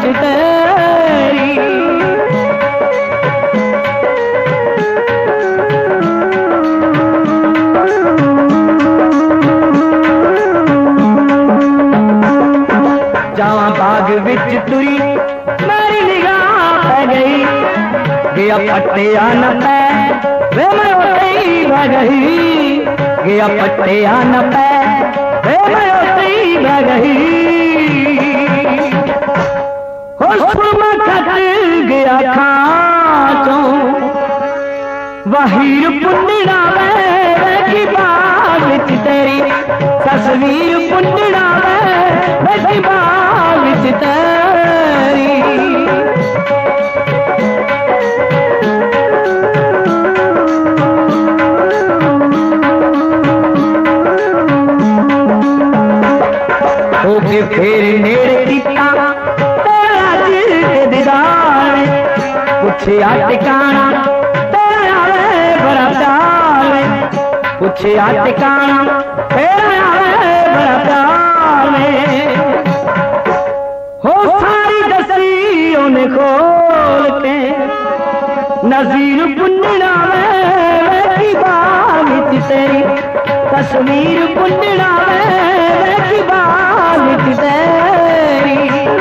विच तेरी। जावा बाग विच तुरी मेरी निगाह पै गई, गया पट्टिया न पै वे मैं उते ही बह गई, गया पट्टिया न पै वे मैं उते ही बह गई। हो सुरमा खट गया खाचों वहीर पुंडड़ा वे बाग विच तेरी, तस्वीर पुंडड़ा वे बाग विच तेरी। होके फिर नेड़े टीका तेरा दिल के दीदार, पूछया टिकाना तेरा बड़ा प्यार, पूछया टिकाना तेरा बड़ा प्यार। हो सारी दसी उन्हें खोल के नज़ीर पुंडड़ा वे बाग विच तेरी, तस्वीर पुंडड़ा वे बाग विच तेरी।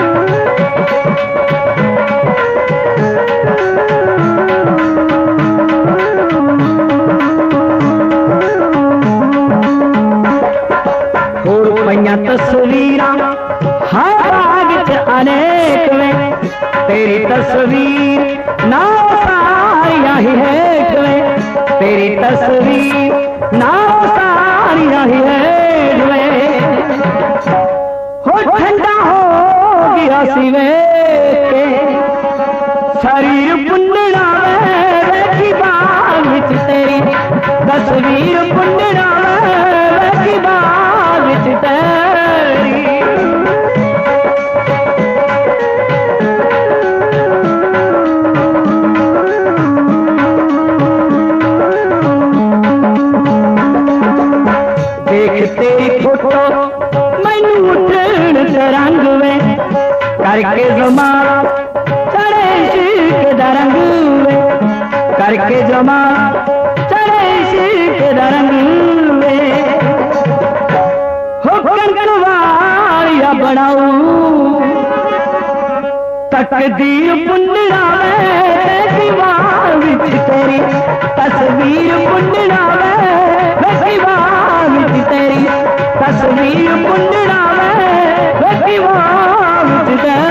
होर पईयां तस्वीरां हर बाग च अनेक में, तेरी तस्वीर ना सारियां ही हेठ में, तेरी तस्वीर ना सारियां ही हेठ में। हो ठंडा हो गया सिवे के शरीर पुंडड़ा वे बाग विच तेरी, तस्वीर पुंडड़ा वे बाग विच तेरी। देख तेरी फोटो मैनू उठन तरंग में, करके जमाना चढ़े इश्क दा रंग में, करके जमाना चढ़े इश्क दा रंग में। हो कनकवारिया बनाऊ तकदीर पुंडड़ा वे बाग विच तेरी, तस्वीर पुंडड़ा वे बाग विच तेरी, तस्वीर पुंडड़ा वे बाग विच तेरी।